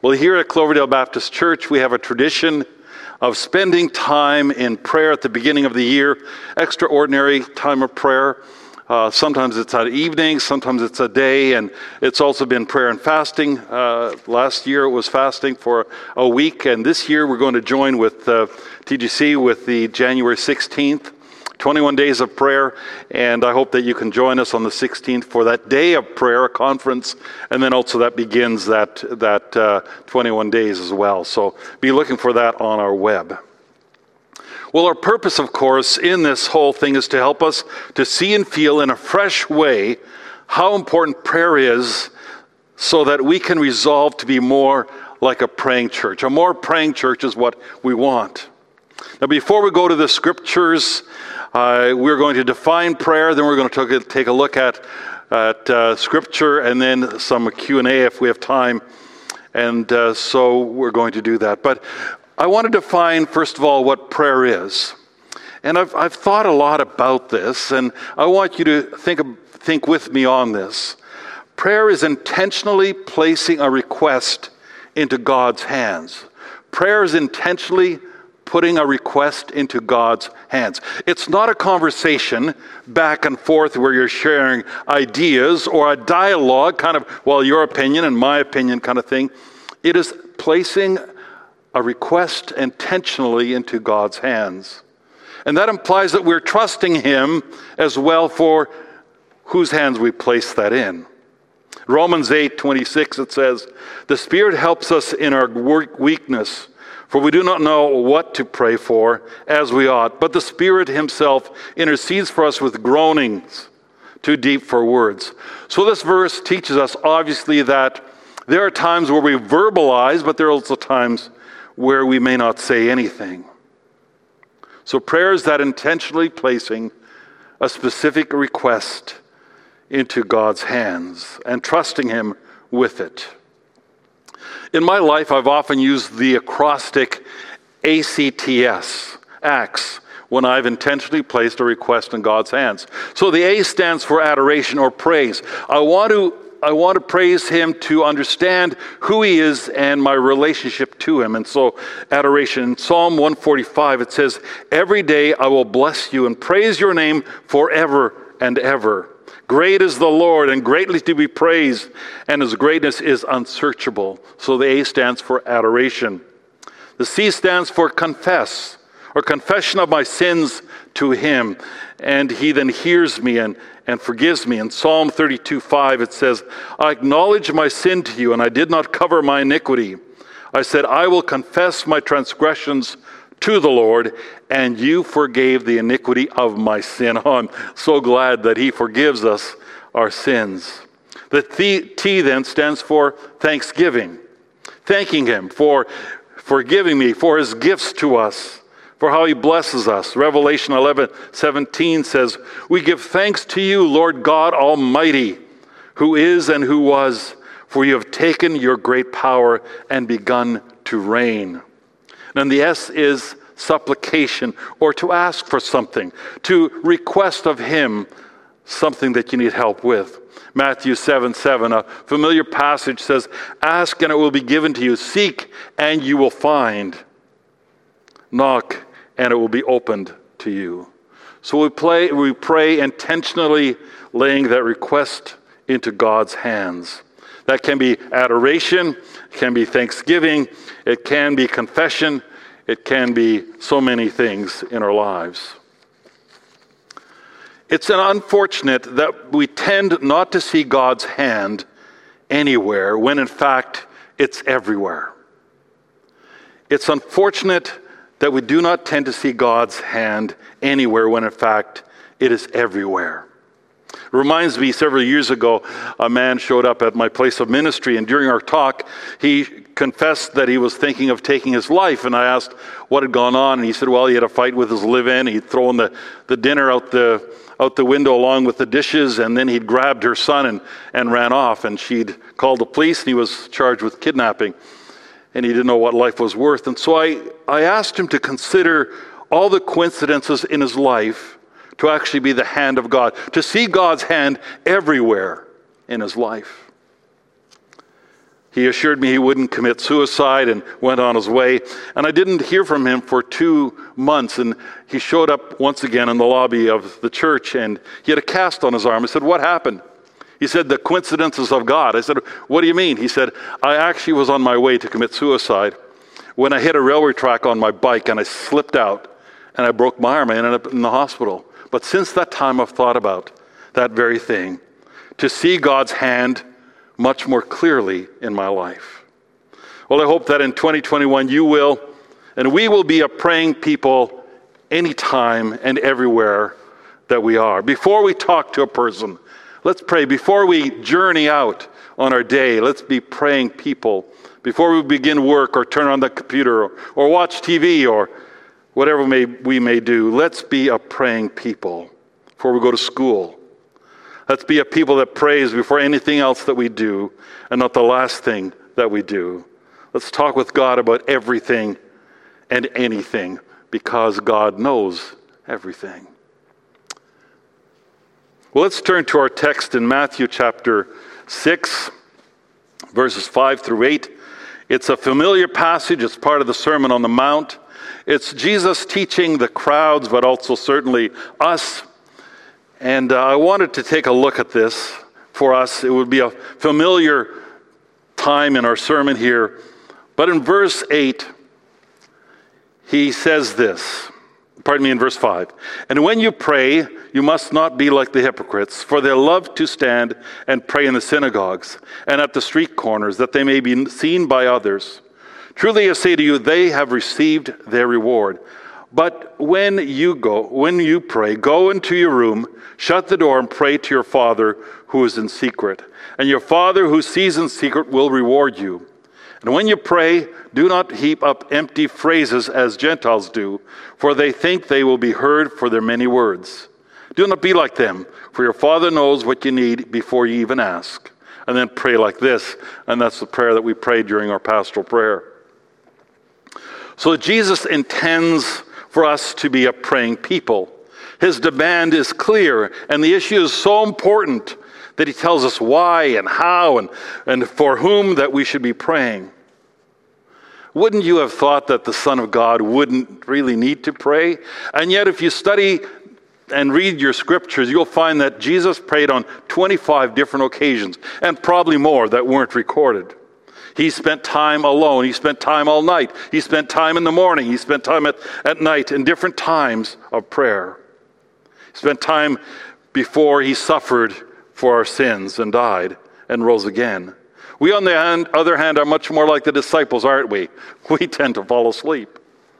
Well, here at Cloverdale Baptist Church, we have a tradition of spending time in prayer at the beginning of the year, extraordinary time of prayer. Sometimes it's at evening, sometimes it's a day, and it's also been prayer and fasting. Last year it was fasting for a week, and this year we're going to join with TGC with the January 16th, 21 days of prayer, and I hope that you can join us on the 16th for that day of prayer, a conference, and then also that begins that 21 days as well. So be looking for that on our web. Well, our purpose, of course, in this whole thing is to help us to see and feel in a fresh way how important prayer is so that we can resolve to be more like a praying church. A more praying church is what we want. Now, before we go to the scriptures, we're going to define prayer, then we're going to take a look at scripture, and then some Q&A if we have time. And so we're going to do that. But I want to define, first of all, what prayer is. And I've thought a lot about this, and I want you to think with me on this. Prayer is intentionally placing a request into God's hands. Prayer is intentionally putting a request into God's hands. It's not a conversation back and forth where you're sharing ideas or a dialogue, kind of, well, your opinion and my opinion kind of thing. It is placing a request intentionally into God's hands. And that implies that we're trusting Him as well for whose hands we place that in. Romans 8:26, it says, "The Spirit helps us in our weakness, for we do not know what to pray for as we ought, but the Spirit Himself intercedes for us with groanings too deep for words." So this verse teaches us, obviously, that there are times where we verbalize, but there are also times where we may not say anything. So prayer is that intentionally placing a specific request into God's hands and trusting Him with it. In my life, I've often used the acrostic ACTS, ACTS, when I've intentionally placed a request in God's hands. So the A stands for adoration or praise. I want to praise Him to understand who He is and my relationship to Him. And so adoration. In Psalm 145, it says, "Every day I will bless you and praise your name forever and ever. Great is the Lord and greatly to be praised, and His greatness is unsearchable." So the A stands for adoration. The C stands for confess, or confession of my sins to Him. And He then hears me and forgives me. In Psalm 32:5 it says, "I acknowledge my sin to you, and I did not cover my iniquity. I said, I will confess my transgressions to the Lord, and you forgave the iniquity of my sin." Oh, I'm so glad that He forgives us our sins. The T then stands for thanksgiving. Thanking Him for forgiving me, for His gifts to us, for how He blesses us. Revelation 11:17 says, "We give thanks to you, Lord God Almighty, who is and who was, for you have taken your great power and begun to reign." And the S is supplication, or to ask for something, to request of Him something that you need help with. Matthew 7:7, a familiar passage, says, "Ask and it will be given to you. Seek and you will find. Knock and it will be opened to you." So we pray intentionally laying that request into God's hands. That can be adoration, it can be thanksgiving, it can be confession, it can be so many things in our lives. It's unfortunate that we tend not to see God's hand anywhere when in fact it's everywhere. It's unfortunate that we do not tend to see God's hand anywhere when in fact it is everywhere. It reminds me, several years ago, a man showed up at my place of ministry, and during our talk, he confessed that he was thinking of taking his life, and I asked what had gone on, and he said, well, he had a fight with his live-in. He'd thrown the dinner out the window along with the dishes, and then he'd grabbed her son and ran off, and she'd called the police, and he was charged with kidnapping, and he didn't know what life was worth. And so I asked him to consider all the coincidences in his life to actually be the hand of God, to see God's hand everywhere in his life. He assured me he wouldn't commit suicide and went on his way. And I didn't hear from him for 2 months. And he showed up once again in the lobby of the church, and he had a cast on his arm. I said, "What happened?" He said, "The coincidences of God." I said, "What do you mean?" He said, "I actually was on my way to commit suicide when I hit a railway track on my bike and I slipped out and I broke my arm. I ended up in the hospital. But since that time, I've thought about that very thing, to see God's hand much more clearly in my life." Well, I hope that in 2021 you will, and we will be a praying people anytime and everywhere that we are. Before we talk to a person, let's pray. Before we journey out on our day, let's be praying people. Before we begin work or turn on the computer or watch TV or whatever we may do, let's be a praying people. Before we go to school, let's be a people that prays before anything else that we do, and not the last thing that we do. Let's talk with God about everything and anything, because God knows everything. Well, let's turn to our text in Matthew chapter 6, verses 5 through 8. It's a familiar passage. It's part of the Sermon on the Mount. It's Jesus teaching the crowds, but also certainly us. And I wanted to take a look at this for us. It would be a familiar time in our sermon here. But in verse 8, he says this. In verse 5. "And when you pray, you must not be like the hypocrites, for they love to stand and pray in the synagogues and at the street corners, that they may be seen by others. Truly I say to you, they have received their reward. But when you pray, go into your room, shut the door, and pray to your Father who is in secret. And your Father who sees in secret will reward you. And when you pray, do not heap up empty phrases as Gentiles do, for they think they will be heard for their many words. Do not be like them, for your Father knows what you need before you even ask." And then pray like this, and that's the prayer that we prayed during our pastoral prayer. So Jesus intends for us to be a praying people. His demand is clear, and the issue is so important that he tells us why and how and for whom that we should be praying. Wouldn't you have thought that the Son of God wouldn't really need to pray? And yet if you study and read your scriptures, you'll find that Jesus prayed on 25 different occasions, and probably more that weren't recorded. He spent time alone. He spent time all night. He spent time in the morning. He spent time at night in different times of prayer. He spent time before he suffered for our sins and died and rose again. We, on the other hand, are much more like the disciples, aren't we? We tend to fall asleep.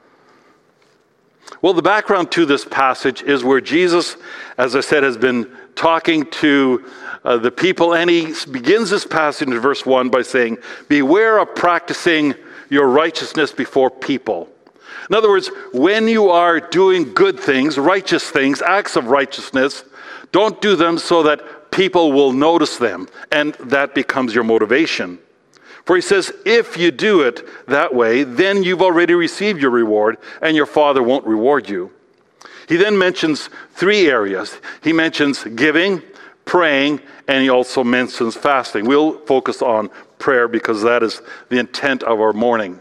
Well, the background to this passage is where Jesus, as I said, has been talking to the people, and he begins this passage in verse 1 by saying, "Beware of practicing your righteousness before people." In other words, when you are doing good things, righteous things, acts of righteousness, don't do them so that people will notice them, and that becomes your motivation. For he says, if you do it that way, then you've already received your reward, and your Father won't reward you. He then mentions 3 areas. He mentions giving, praying, and he also mentions fasting. We'll focus on prayer because that is the intent of our morning.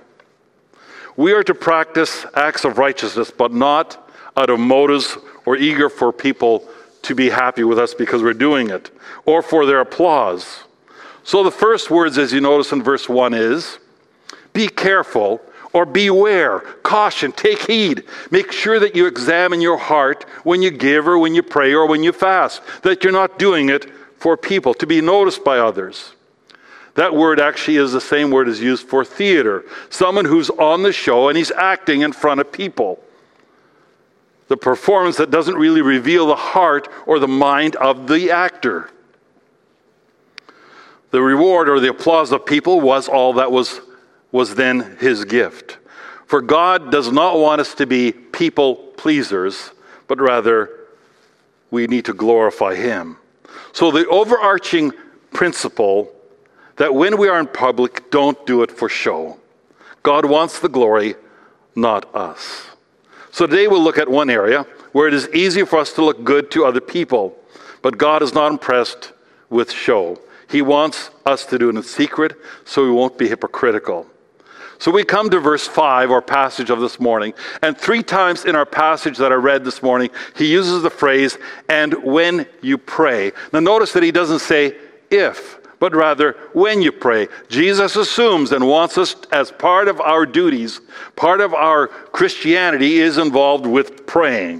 We are to practice acts of righteousness, but not out of motives or eager for people to be happy with us because we're doing it, or for their applause. So the first words, as you notice in verse 1, is be careful, or beware, caution, take heed. Make sure that you examine your heart when you give or when you pray or when you fast, that you're not doing it for people, to be noticed by others. That word actually is the same word as used for theater, someone who's on the show and he's acting in front of people. The performance that doesn't really reveal the heart or the mind of the actor. The reward or the applause of people was all that was then his gift. For God does not want us to be people pleasers, but rather we need to glorify him. So the overarching principle that when we are in public, don't do it for show. God wants the glory, not us. So today we'll look at one area where it is easy for us to look good to other people, but God is not impressed with show. He wants us to do it in secret so we won't be hypocritical. So we come to verse 5, our passage of this morning, and 3 times in our passage that I read this morning, he uses the phrase, and when you pray. Now notice that he doesn't say if, but rather when you pray. Jesus assumes and wants us, as part of our duties, part of our Christianity is involved with praying.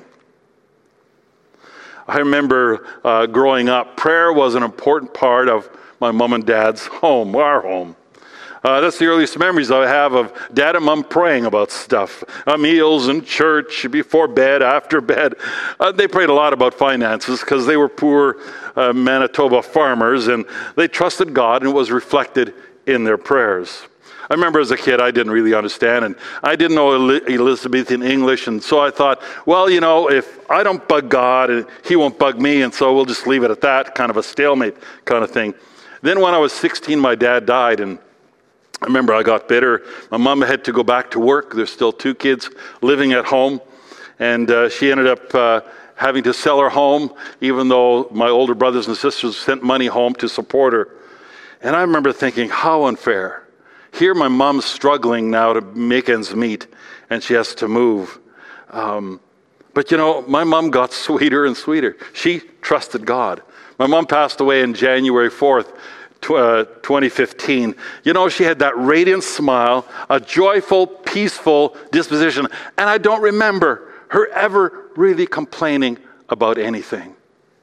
I remember growing up, prayer was an important part of my mom and dad's home, our home. That's the earliest memories I have of Dad and Mom praying about stuff. Meals in church, before bed, after bed. They prayed a lot about finances because they were poor Manitoba farmers, and they trusted God, and it was reflected in their prayers. I remember as a kid, I didn't really understand, and I didn't know Elizabethan English, and so I thought, well, you know, if I don't bug God, he won't bug me, and so we'll just leave it at that, kind of a stalemate kind of thing. Then when I was 16, my dad died, and I remember I got bitter. My mom had to go back to work. There's still 2 kids living at home. And she ended up having to sell her home, even though my older brothers and sisters sent money home to support her. And I remember thinking, how unfair. Here my mom's struggling now to make ends meet, and she has to move. But you know, my mom got sweeter and sweeter. She trusted God. My mom passed away on January 4th, 2015. You know, she had that radiant smile, a joyful, peaceful disposition, and I don't remember her ever really complaining about anything.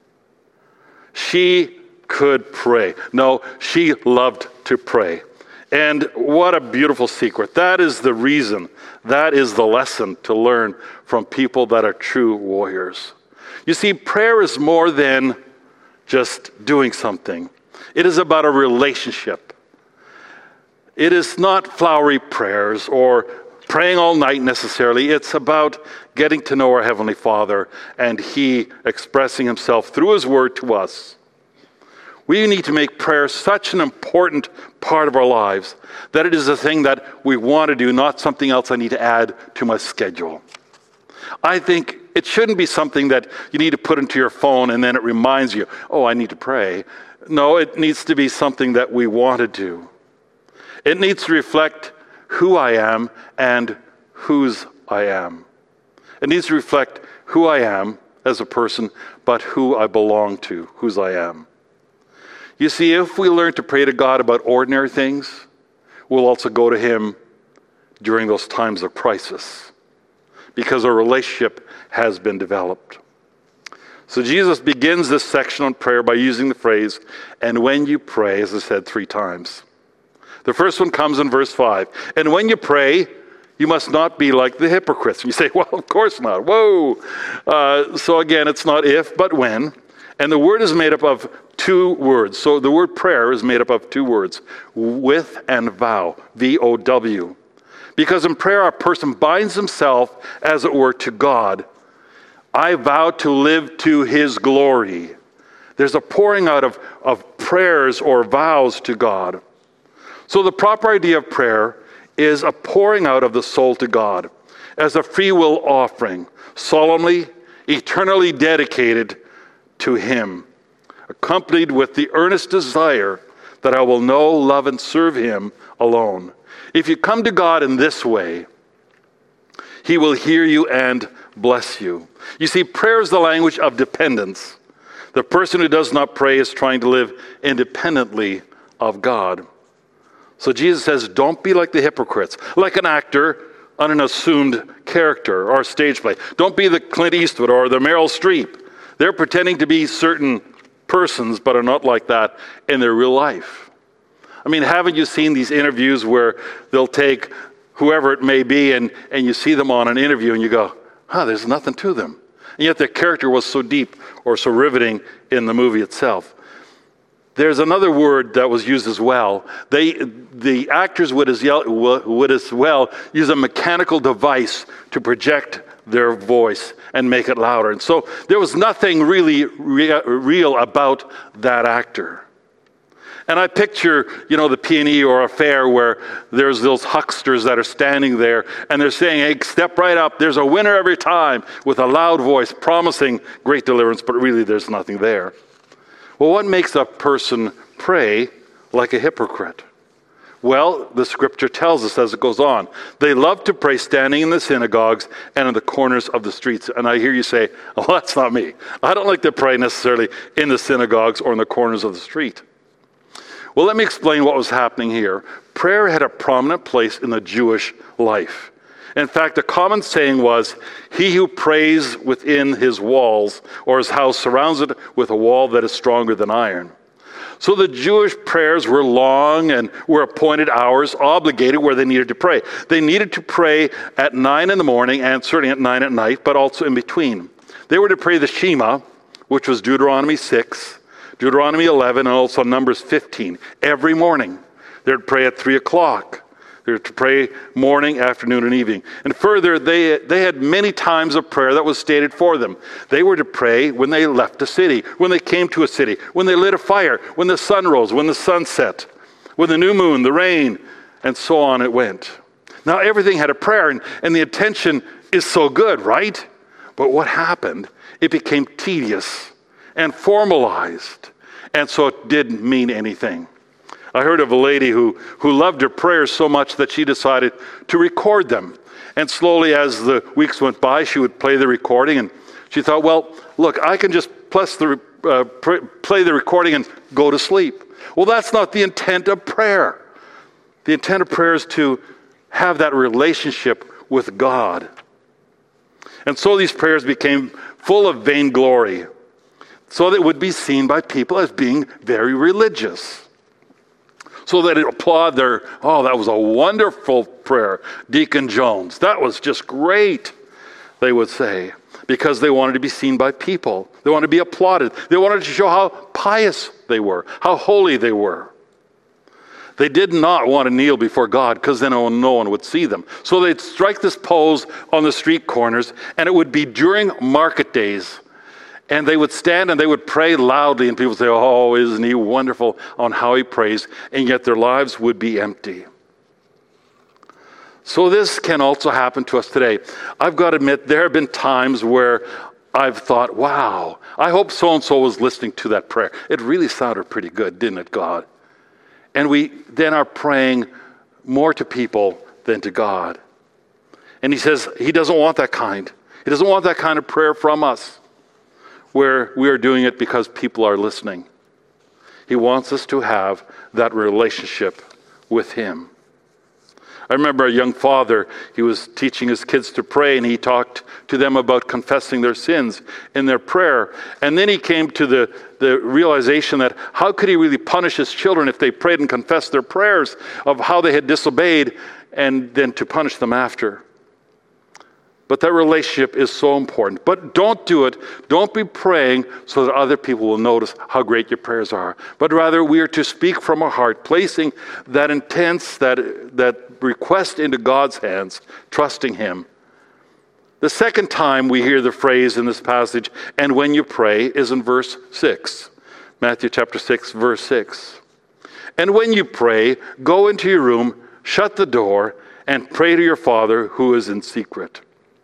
She could pray. No, she loved to pray. And what a beautiful secret. That is the reason, that is the lesson to learn from people that are true warriors. You see, prayer is more than just doing something. It is about a relationship. It is not flowery prayers or praying all night necessarily. It's about getting to know our Heavenly Father and He expressing Himself through His Word to us. We need to make prayer such an important part of our lives that it is a thing that we want to do, not something else I need to add to my schedule. I think it shouldn't be something that you need to put into your phone and then it reminds you, oh, I need to pray. No, it needs to be something that we want to do. It needs to reflect who I am and whose I am. It needs to reflect who I am as a person, but who I belong to, whose I am. You see, if we learn to pray to God about ordinary things, we'll also go to Him during those times of crisis, because our relationship has been developed. So Jesus begins this section on prayer by using the phrase, and when you pray, as I said 3 times. The first one comes in verse 5. And when you pray, you must not be like the hypocrites. And you say, well, of course not. Whoa. So again, it's not if, but when. And the word is made up of 2 words. So the word prayer is made up of 2 words, with and vow, V-O-W. Because in prayer, a person binds himself, as it were, to God. I vow to live to His glory. There's a pouring out of prayers or vows to God. So the proper idea of prayer is a pouring out of the soul to God as a free will offering, solemnly, eternally dedicated to Him, accompanied with the earnest desire that I will know, love, and serve Him alone. If you come to God in this way, He will hear you and bless you. You see, prayer is the language of dependence. The person who does not pray is trying to live independently of God. So Jesus says, don't be like the hypocrites, like an actor on an assumed character or stage play. Don't be the Clint Eastwood or the Meryl Streep. They're pretending to be certain persons, but are not like that in their real life. I mean, haven't you seen these interviews where they'll take whoever it may be and you see them on an interview and you go, there's nothing to them. And yet their character was so deep or so riveting in the movie itself. There's another word that was used as well. The actors would as well use a mechanical device to project their voice and make it louder. And so there was nothing really real about that actor. And I picture, the P&E or a fair where there's those hucksters that are standing there and they're saying, hey, step right up. There's a winner every time, with a loud voice promising great deliverance, but really there's nothing there. Well, what makes a person pray like a hypocrite. Well, the scripture tells us as it goes on, they love to pray standing in the synagogues and in the corners of the streets. And I hear you say, oh, that's not me. I don't like to pray necessarily in the synagogues or in the corners of the street. Well, let me explain what was happening here. Prayer had a prominent place in the Jewish life. In fact, a common saying was, he who prays within his walls or his house surrounds it with a wall that is stronger than iron. So the Jewish prayers were long and were appointed hours, obligated where they needed to pray. They needed to pray at 9 in the morning and certainly at 9 at night, but also in between. They were to pray the Shema, which was Deuteronomy 6, Deuteronomy 11, and also Numbers 15, every morning. They would pray at 3 o'clock. They were to pray morning, afternoon, and evening. And further, they had many times of prayer that was stated for them. They were to pray when they left a city, when they came to a city, when they lit a fire, when the sun rose, when the sun set, when the new moon, the rain, and so on it went. Now, everything had a prayer, and the intention is so good, right? But what happened? It became tedious and formalized, and so it didn't mean anything. I heard of a lady who loved her prayers so much that she decided to record them. And slowly as the weeks went by, she would play the recording, and she thought, well, look, I can just play the recording and go to sleep. Well, that's not the intent of prayer. The intent of prayer is to have that relationship with God. And so these prayers became full of vainglory, so that it would be seen by people as being very religious. So that it applaud their, oh, that was a wonderful prayer, Deacon Jones. That was just great, they would say, because they wanted to be seen by people. They wanted to be applauded. They wanted to show how pious they were, how holy they were. They did not want to kneel before God because then no one would see them. So they'd strike this pose on the street corners, and it would be during market days. And they would stand and they would pray loudly, and people would say, oh, isn't he wonderful on how he prays? And yet their lives would be empty. So this can also happen to us today. I've got to admit, there have been times where I've thought, wow, I hope so-and-so was listening to that prayer. It really sounded pretty good, didn't it, God? And we then are praying more to people than to God. And he says he doesn't want that kind. He doesn't want that kind of prayer from us, where we are doing it because people are listening. He wants us to have that relationship with him. I remember a young father, he was teaching his kids to pray, and he talked to them about confessing their sins in their prayer. And then he came to the realization that how could he really punish his children if they prayed and confessed their prayers of how they had disobeyed, and then to punish them after. But that relationship is so important. But don't do it. Don't be praying so that other people will notice how great your prayers are. But rather, we are to speak from our heart, placing that intense, that request into God's hands, trusting him. The second time we hear the phrase in this passage, and when you pray, is in verse 6. Matthew chapter 6, verse 6. And when you pray, go into your room, shut the door, and pray to your Father who is in secret.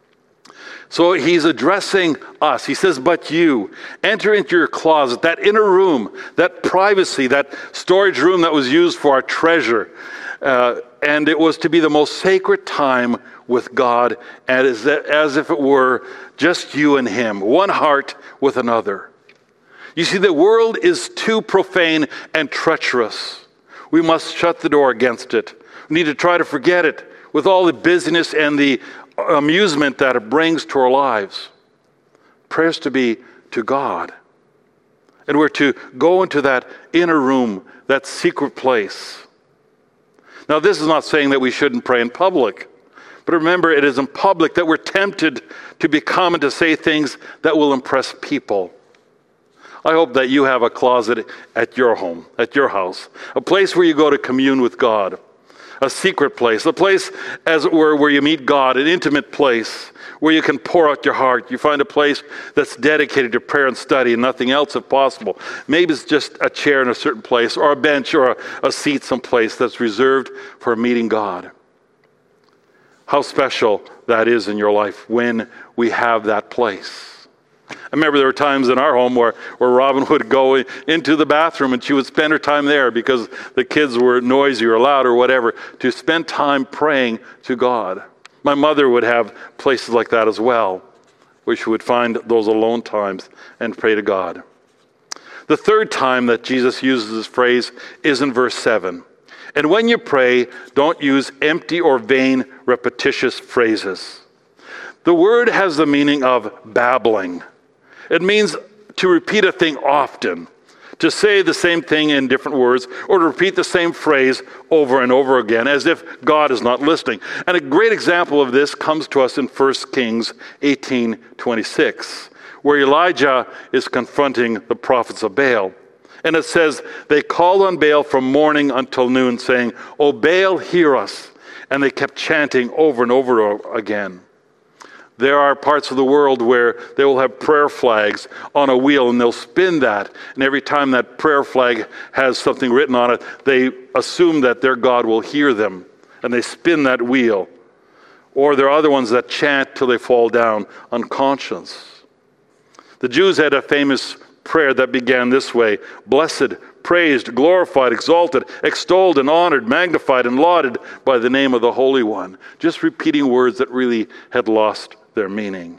So he's addressing us. He says, but you, enter into your closet, that inner room, that privacy, that storage room that was used for our treasure. And it was to be the most sacred time with God, as if it were just you and him, one heart with another. You see, the world is too profane and treacherous. We must shut the door against it. We need to try to forget it with all the busyness and the amusement that it brings to our lives. Prayer is to be to God. And we're to go into that inner room, that secret place. Now, this is not saying that we shouldn't pray in public. But remember, it is in public that we're tempted to become and to say things that will impress people. I hope that you have a closet at your home, at your house, a place where you go to commune with God. A secret place, a place, as it were, where you meet God, an intimate place where you can pour out your heart. You find a place that's dedicated to prayer and study and nothing else if possible. Maybe it's just a chair in a certain place, or a bench, or a seat someplace that's reserved for meeting God. How special that is in your life when we have that place. I remember there were times in our home where Robin would go into the bathroom and she would spend her time there because the kids were noisy or loud or whatever, to spend time praying to God. My mother would have places like that as well, where she would find those alone times and pray to God. The third time that Jesus uses this phrase is in verse 7. And when you pray, don't use empty or vain, repetitious phrases. The word has the meaning of babbling. It means to repeat a thing often, to say the same thing in different words, or to repeat the same phrase over and over again, as if God is not listening. And a great example of this comes to us in 1 Kings 18:26, where Elijah is confronting the prophets of Baal. And it says, they called on Baal from morning until noon, saying, "O Baal, hear us." And they kept chanting over and over again. There are parts of the world where they will have prayer flags on a wheel, and they'll spin that. And every time that prayer flag has something written on it, they assume that their God will hear them, and they spin that wheel. Or there are other ones that chant till they fall down unconscious. The Jews had a famous prayer that began this way: "Blessed, praised, glorified, exalted, extolled, and honored, magnified, and lauded by the name of the Holy One." Just repeating words that really had lost their meaning.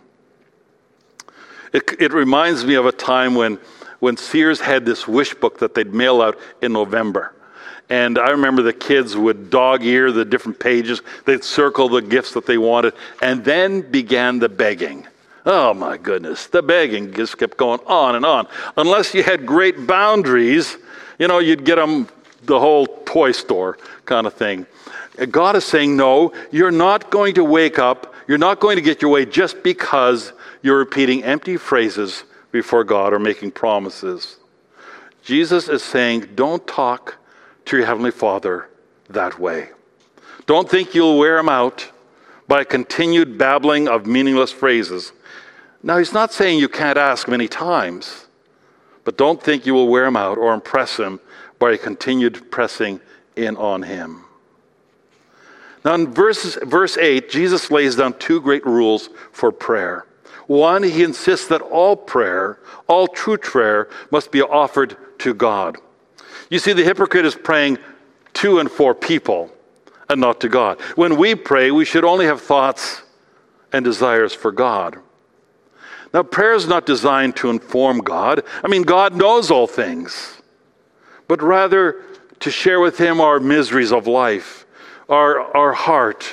It reminds me of a time when Sears had this wish book that they'd mail out in November. And I remember the kids would dog-ear the different pages. They'd circle the gifts that they wanted. And then began the begging. Oh my goodness, the begging just kept going on and on. Unless you had great boundaries, you'd get them the whole toy store kind of thing. God is saying, no, you're not going to wake up. You're not going to get your way just because you're repeating empty phrases before God or making promises. Jesus is saying, don't talk to your Heavenly Father that way. Don't think you'll wear him out by continued babbling of meaningless phrases. Now, he's not saying you can't ask many times, but don't think you will wear him out or impress him by continued pressing in on him. Now, in verse 8, Jesus lays down two great rules for prayer. One, he insists that all prayer, all true prayer, must be offered to God. You see, the hypocrite is praying to and for people and not to God. When we pray, we should only have thoughts and desires for God. Now, prayer is not designed to inform God. God knows all things, but rather to share with him our miseries of life, our heart,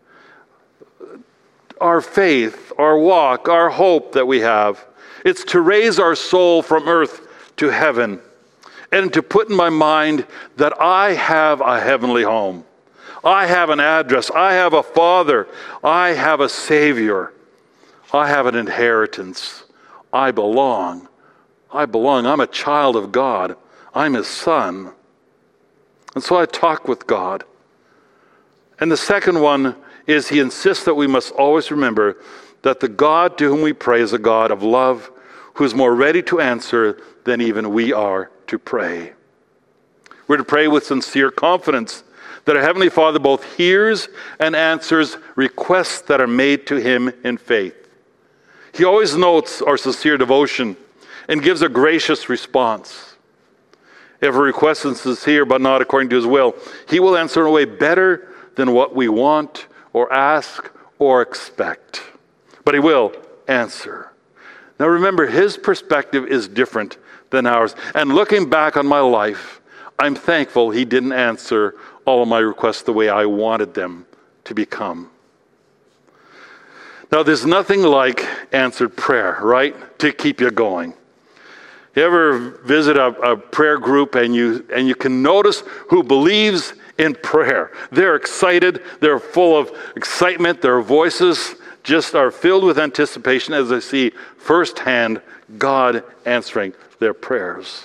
our faith, our walk, our hope that we have. It's to raise our soul from earth to heaven and to put in my mind that I have a heavenly home. I have an address. I have a Father. I have a Savior. I have an inheritance. I belong. I'm a child of God. I'm his son. And so I talk with God. And the second one is he insists that we must always remember that the God to whom we pray is a God of love, who is more ready to answer than even we are to pray. We're to pray with sincere confidence that our Heavenly Father both hears and answers requests that are made to him in faith. He always notes our sincere devotion and gives a gracious response. If a request is sincere but not according to his will, he will answer in a way better than what we want or ask or expect. But he will answer. Now remember, his perspective is different than ours. And looking back on my life, I'm thankful he didn't answer all of my requests the way I wanted them to become. Now, there's nothing like answered prayer, right? To keep you going. You ever visit a prayer group and you can notice who believes in prayer? They're excited. They're full of excitement. Their voices just are filled with anticipation as they see firsthand God answering their prayers.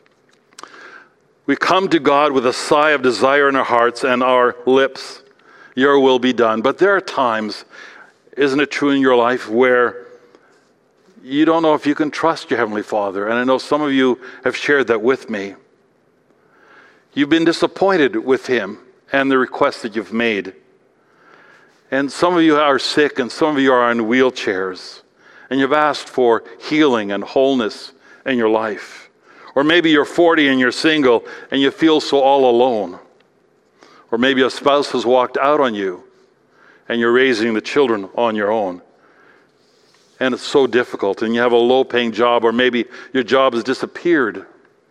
We come to God with a sigh of desire in our hearts and our lips, your will be done. But there are times, isn't it true in your life, where you don't know if you can trust your Heavenly Father. And I know some of you have shared that with me. You've been disappointed with him and the requests that you've made. And some of you are sick and some of you are in wheelchairs. and you've asked for healing and wholeness in your life. Or maybe you're 40 and you're single and you feel so all alone. Or maybe a spouse has walked out on you and you're raising the children on your own. And it's so difficult, and you have a low-paying job, or maybe your job has disappeared.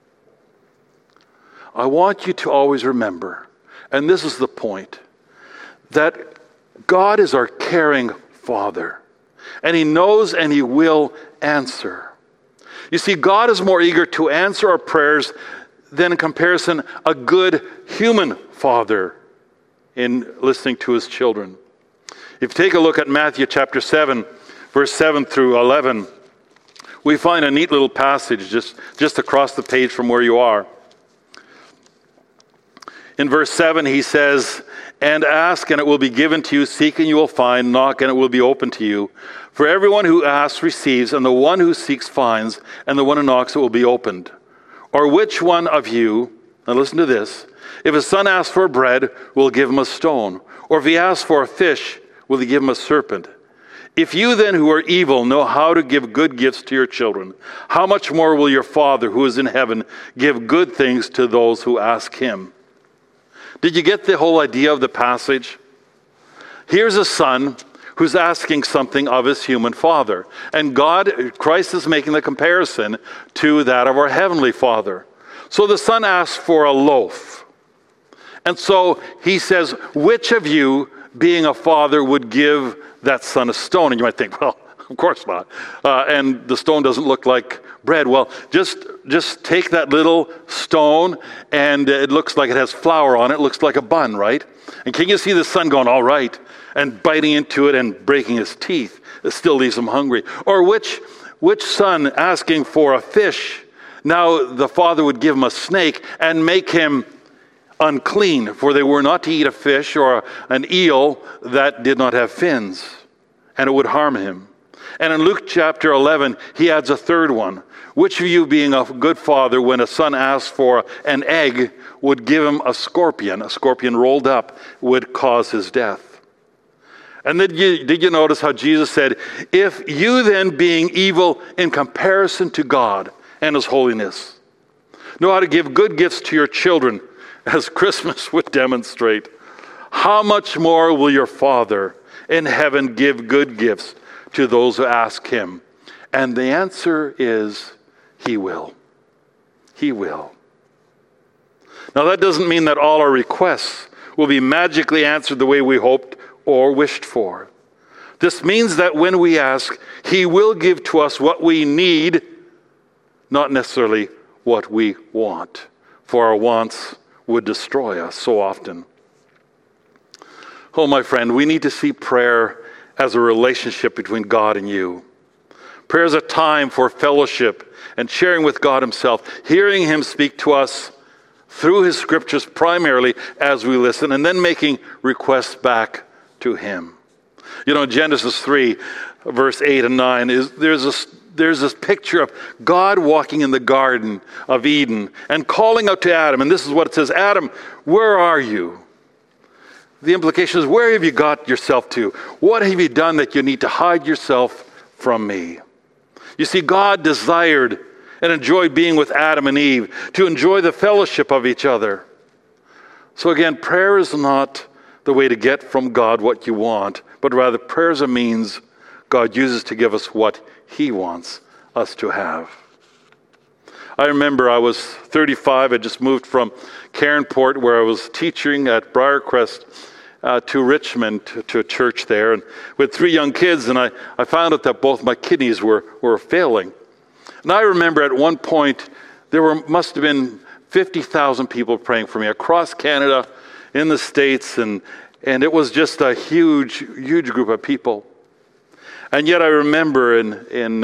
I want you to always remember, and this is the point, that God is our caring Father, and He knows and He will answer. You see, God is more eager to answer our prayers than, in comparison, a good human father in listening to his children. If you take a look at Matthew chapter 7, verse 7 through 11, we find a neat little passage just across the page from where you are. In verse 7, he says, "And ask, and it will be given to you. Seek, and you will find. Knock, and it will be open to you. For everyone who asks receives, and the one who seeks finds, and the one who knocks it will be opened. Or which one of you," now listen to this, "if his son asks for bread, will give him a stone? Or if he asks for a fish, will he give him a serpent? If you then who are evil know how to give good gifts to your children, how much more will your Father who is in heaven give good things to those who ask him?" Did you get the whole idea of the passage? Here's a son who's asking something of his human father. And Christ is making the comparison to that of our heavenly Father. So the son asks for a loaf. And so he says, which of you, being a father, would give that son a stone? And you might think, well, of course not. And the stone doesn't look like bread. Well, just take that little stone, and it looks like it has flour on it. It looks like a bun, right? And can you see the son going, all right, and biting into it and breaking his teeth? It still leaves him hungry. Or which son asking for a fish? Now the father would give him a snake and make him unclean, for they were not to eat a fish or an eel that did not have fins, and it would harm him. And in Luke chapter 11, he adds a third one. Which of you, being a good father, when a son asks for an egg, would give him a scorpion? A scorpion rolled up would cause his death. And then did you notice how Jesus said, if you then, being evil in comparison to God and his holiness, know how to give good gifts to your children, as Christmas would demonstrate, how much more will your Father in heaven give good gifts to those who ask him? And the answer is, he will. He will. Now that doesn't mean that all our requests will be magically answered the way we hoped or wished for. This means that when we ask, he will give to us what we need, not necessarily what we want, for our wants would destroy us so often. Oh, my friend, we need to see prayer as a relationship between God and you. Prayer is a time for fellowship and sharing with God himself, hearing him speak to us through his scriptures primarily as we listen, and then making requests back to him. You know, Genesis 3, verse 8 and 9, there's this picture of God walking in the Garden of Eden and calling out to Adam. And this is what it says, Adam, where are you? The implication is, where have you got yourself to? What have you done that you need to hide yourself from me? You see, God desired and enjoyed being with Adam and Eve, to enjoy the fellowship of each other. So again, prayer is not the way to get from God what you want, but rather prayer is a means God uses to give us what he wants us to have. I remember I was 35. I just moved from Cairnport, where I was teaching at Briarcrest, to Richmond, to a church there. And with 3 young kids, and I found out that both my kidneys were failing. And I remember at one point, must have been 50,000 people praying for me across Canada, in the States, and it was just a huge, huge group of people. And yet I remember in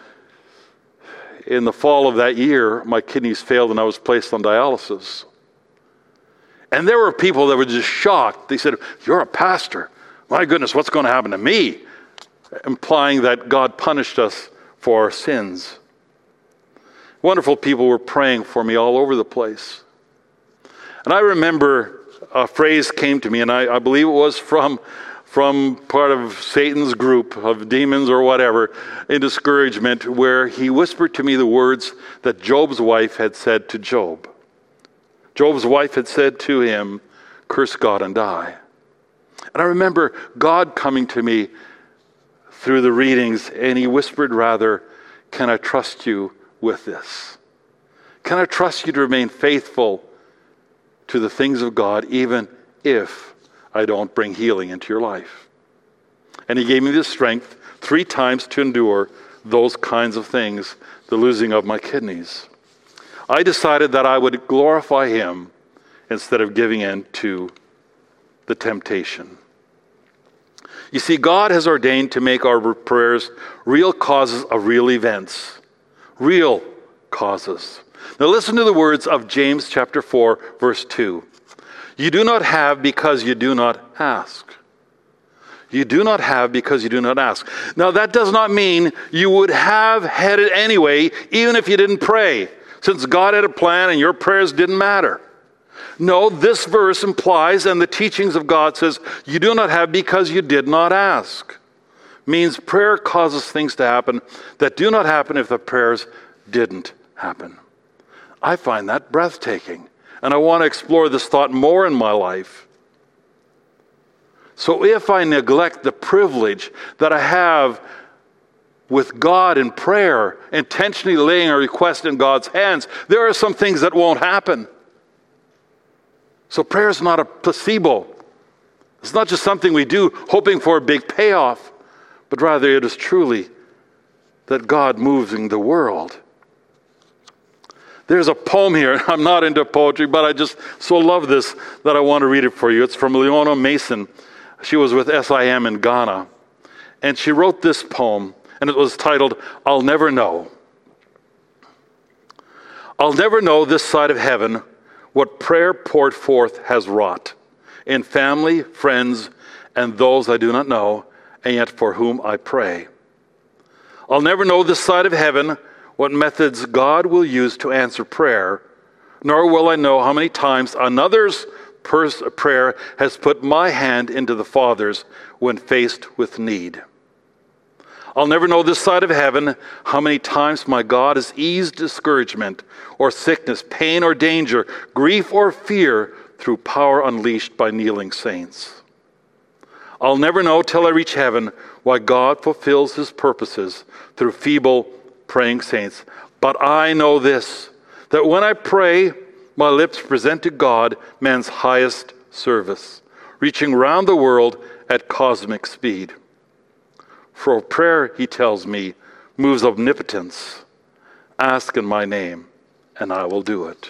the fall of that year, my kidneys failed and I was placed on dialysis. And there were people that were just shocked. They said, "You're a pastor. My goodness, what's going to happen to me?" Implying that God punished us for our sins. Wonderful people were praying for me all over the place. And I remember a phrase came to me, and I believe it was from from part of Satan's group of demons or whatever, in discouragement, where he whispered to me the words that Job's wife had said to Job. Job's wife had said to him, "Curse God and die." And I remember God coming to me through the readings, and he whispered rather, "Can I trust you with this? Can I trust you to remain faithful to the things of God, even if I don't bring healing into your life?" And he gave me the strength 3 times to endure those kinds of things, the losing of my kidneys. I decided that I would glorify him instead of giving in to the temptation. You see, God has ordained to make our prayers real causes of real events. Real causes. Now listen to the words of James chapter 4, verse 2. You do not have because you do not ask. You do not have because you do not ask. Now that does not mean you would have had it anyway, even if you didn't pray, since God had a plan and your prayers didn't matter. No, this verse implies, and the teachings of God says, you do not have because you did not ask. Means prayer causes things to happen that do not happen if the prayers didn't happen. I find that breathtaking, and I want to explore this thought more in my life. So if I neglect the privilege that I have with God in prayer, intentionally laying a request in God's hands, there are some things that won't happen. So prayer is not a placebo. It's not just something we do hoping for a big payoff, but rather it is truly that God moves in the world. There's a poem here. I'm not into poetry, but I just so love this that I want to read it for you. It's from Leona Mason. She was with SIM in Ghana. And she wrote this poem, and it was titled, "I'll Never Know." I'll never know this side of heaven what prayer poured forth has wrought in family, friends, and those I do not know, and yet for whom I pray. I'll never know this side of heaven what methods God will use to answer prayer, nor will I know how many times another's prayer has put my hand into the Father's when faced with need. I'll never know this side of heaven how many times my God has eased discouragement or sickness, pain or danger, grief or fear through power unleashed by kneeling saints. I'll never know till I reach heaven why God fulfills his purposes through feeble praying saints. But I know this, that when I pray, my lips present to God man's highest service, reaching round the world at cosmic speed. For prayer, he tells me, moves omnipotence. Ask in my name, and I will do it.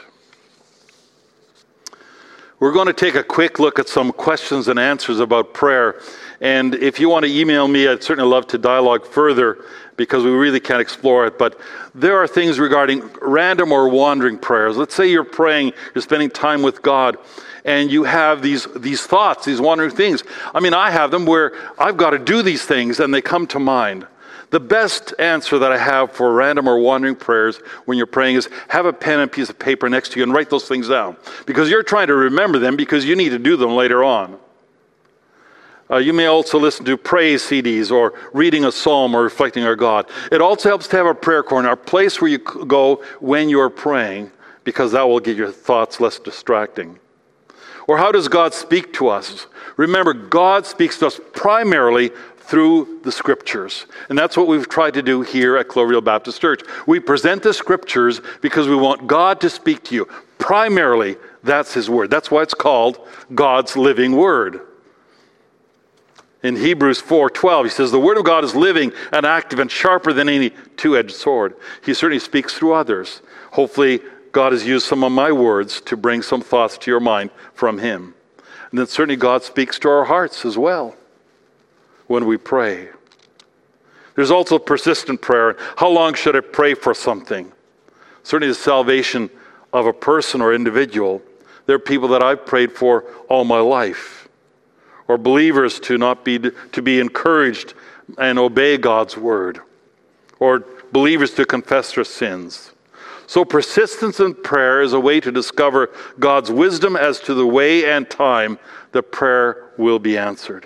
We're going to take a quick look at some questions and answers about prayer. And if you want to email me, I'd certainly love to dialogue further because we really can't explore it. But there are things regarding random or wandering prayers. Let's say you're praying, you're spending time with God, and you have these thoughts, these wandering things. I mean, I have them where I've got to do these things and they come to mind. The best answer that I have for random or wandering prayers when you're praying is have a pen and piece of paper next to you and write those things down. Because you're trying to remember them because you need to do them later on. You may also listen to praise CDs or reading a psalm or reflecting on God. It also helps to have a prayer corner, a place where you go when you're praying, because that will get your thoughts less distracting. Or how does God speak to us? Remember, God speaks to us primarily through the Scriptures. And that's what we've tried to do here at Cloverville Baptist Church. We present the Scriptures because we want God to speak to you. Primarily, that's his word. That's why it's called God's living word. In Hebrews 4:12, he says, the word of God is living and active and sharper than any two-edged sword. He certainly speaks through others. Hopefully, God has used some of my words to bring some thoughts to your mind from him. And then certainly God speaks to our hearts as well when we pray. There's also persistent prayer. How long should I pray for something? Certainly the salvation of a person or individual. There are people that I've prayed for all my life. Or believers to be encouraged and obey God's word. Or believers to confess their sins. So persistence in prayer is a way to discover God's wisdom as to the way and time that prayer will be answered.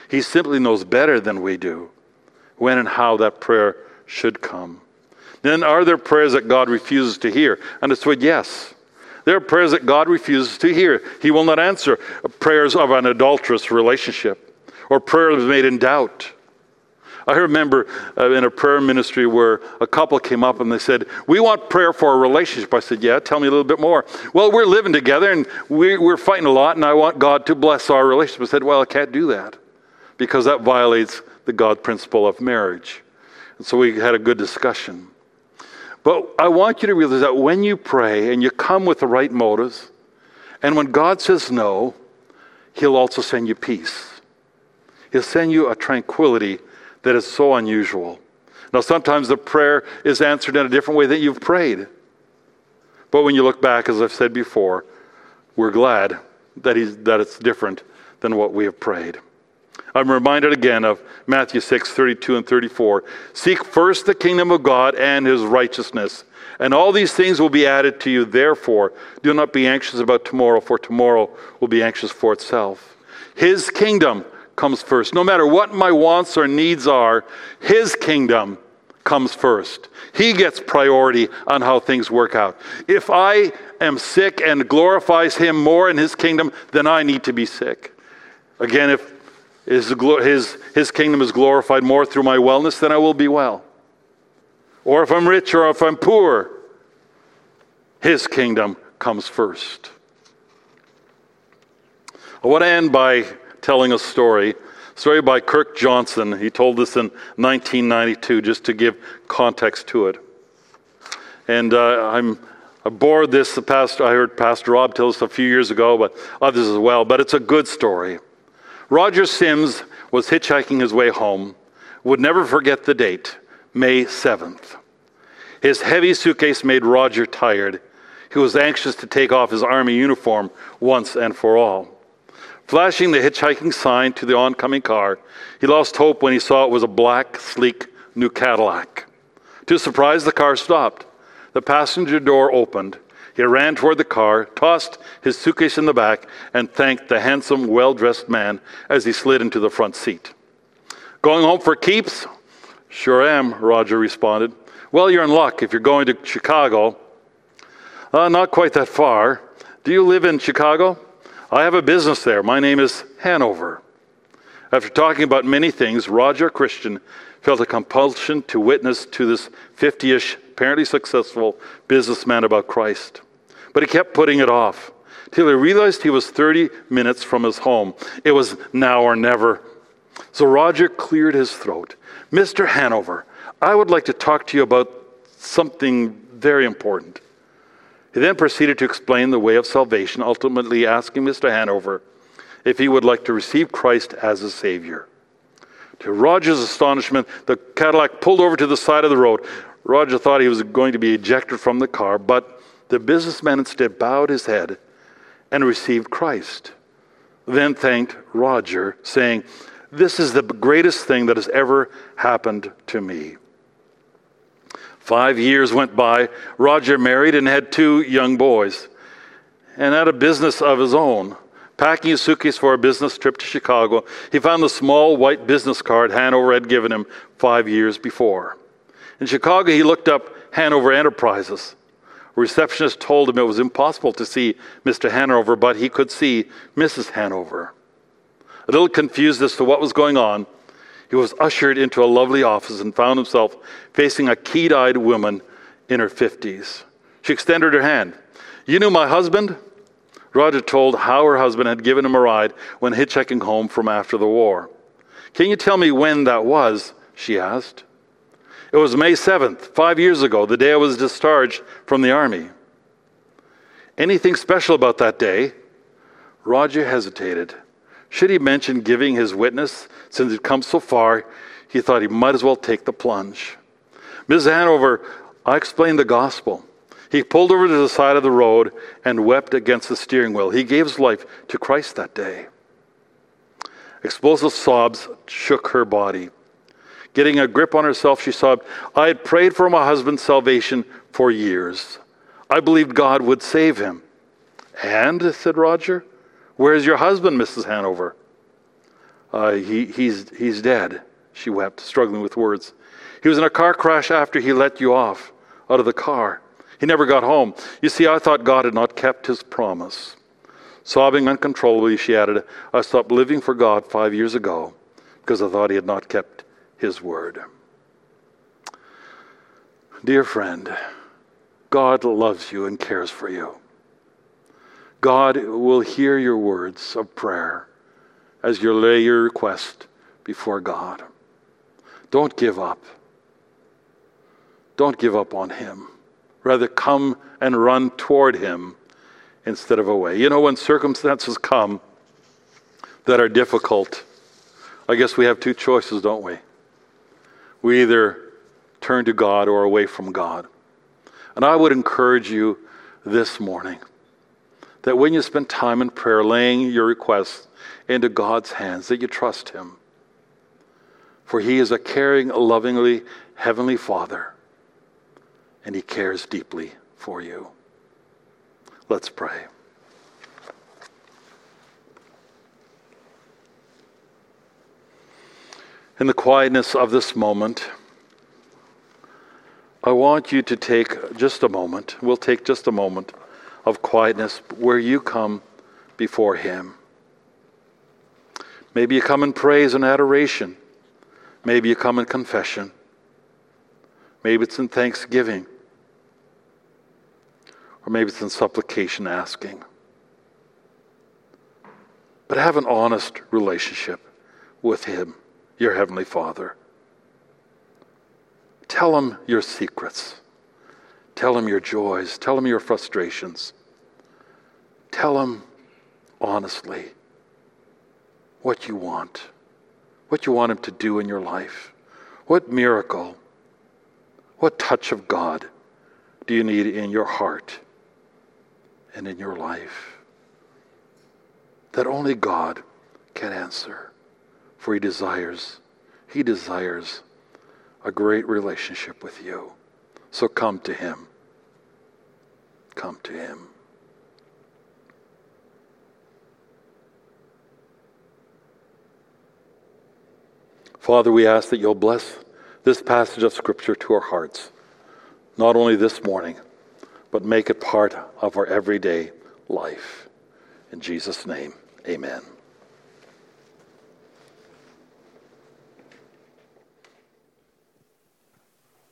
He simply knows better than we do when and how that prayer should come. Then are there prayers that God refuses to hear? And it's with yes. There are prayers that God refuses to hear. He will not answer prayers of an adulterous relationship or prayers made in doubt. I remember in a prayer ministry where a couple came up and they said, we want prayer for a relationship. I said, yeah, tell me a little bit more. Well, we're living together and we're fighting a lot and I want God to bless our relationship. I said, well, I can't do that because that violates the God principle of marriage. And so we had a good discussion. But I want you to realize that when you pray and you come with the right motives, and when God says no, He'll also send you peace. He'll send you a tranquility that is so unusual. Now, sometimes the prayer is answered in a different way than you've prayed. But when you look back, as I've said before, we're glad that it's different than what we have prayed. I'm reminded again of Matthew 6:32 and 34. Seek first the kingdom of God and His righteousness, and all these things will be added to you. Therefore, do not be anxious about tomorrow, for tomorrow will be anxious for itself. His kingdom comes first. No matter what my wants or needs are, His kingdom comes first. He gets priority on how things work out. If I am sick and glorifies Him more in His kingdom, then I need to be sick. Again, if His kingdom is glorified more through my wellness, then I will be well. Or if I'm rich or if I'm poor, His kingdom comes first. I want to end by telling a story by Kirk Johnson. He told this in 1992, just to give context to it. And I borrowed this. I heard Pastor Rob tell us a few years ago, but others as well. But it's a good story. Roger Sims was hitchhiking his way home, would never forget the date, May 7th. His heavy suitcase made Roger tired. He was anxious to take off his army uniform once and for all. Flashing the hitchhiking sign to the oncoming car, he lost hope when he saw it was a black, sleek, new Cadillac. To his surprise, the car stopped. The passenger door opened. He ran toward the car, tossed his suitcase in the back, and thanked the handsome, well-dressed man as he slid into the front seat. Going home for keeps? Sure am, Roger responded. Well, you're in luck if you're going to Chicago. Not quite that far. Do you live in Chicago? I have a business there. My name is Hanover. After talking about many things, Roger, Christian, felt a compulsion to witness to this 50-ish, apparently successful businessman about Christ. But he kept putting it off till he realized he was 30 minutes from his home. It was now or never. So Roger cleared his throat. Mr. Hanover, I would like to talk to you about something very important. He then proceeded to explain the way of salvation, ultimately asking Mr. Hanover if he would like to receive Christ as a Savior. To Roger's astonishment, the Cadillac pulled over to the side of the road. Roger thought he was going to be ejected from the car, but the businessman instead bowed his head and received Christ. Then thanked Roger, saying, "This is the greatest thing that has ever happened to me." 5 years went by. Roger married and had 2 young boys and had a business of his own. Packing his suitcase for a business trip to Chicago, he found the small white business card Hanover had given him 5 years before. In Chicago, he looked up Hanover Enterprises. A receptionist told him it was impossible to see Mr. Hanover, but he could see Mrs. Hanover. A little confused as to what was going on, he was ushered into a lovely office and found himself facing a keen-eyed woman in her 50s. She extended her hand. "You knew my husband?" Roger told how her husband had given him a ride when hitchhiking home from after the war. "Can you tell me when that was?" she asked. "It was May 7th, 5 years ago, the day I was discharged from the army." "Anything special about that day?" Roger hesitated. Should he mention giving his witness? Since he'd come so far, he thought he might as well take the plunge. "Ms. Hanover, I explained the gospel." He pulled over to the side of the road and wept against the steering wheel. He gave his life to Christ that day. Explosive sobs shook her body. Getting a grip on herself, she sobbed, "I had prayed for my husband's salvation for years. I believed God would save him." "And," said Roger, "where's your husband, Mrs. Hanover?" He's dead, she wept, struggling with words. He was in a car crash after he let you off out of the car. He never got home. You see, I thought God had not kept his promise. Sobbing uncontrollably, she added, I stopped living for God 5 years ago because I thought he had not kept his word. Dear friend, God loves you and cares for you. God will hear your words of prayer as you lay your request before God. Don't give up. Don't give up on him. Rather, come and run toward him instead of away. You know, when circumstances come that are difficult, I guess we have two choices, don't we? We either turn to God or away from God. And I would encourage you this morning that when you spend time in prayer laying your requests into God's hands, that you trust him. For he is a caring, lovingly heavenly Father, and he cares deeply for you. Let's pray. In the quietness of this moment, I want you to take just a moment. We'll take just a moment of quietness where you come before him. Maybe you come in praise and adoration. Maybe you come in confession. Maybe it's in thanksgiving. Or maybe it's in supplication asking. But have an honest relationship with him, your Heavenly Father. Tell him your secrets. Tell him your joys. Tell him your frustrations. Tell him honestly what you want him to do in your life. What miracle, what touch of God do you need in your heart and in your life that only God can answer? For he desires a great relationship with you. So come to him. Come to him. Father, we ask that you'll bless this passage of Scripture to our hearts, not only this morning, but make it part of our everyday life. In Jesus' name, amen.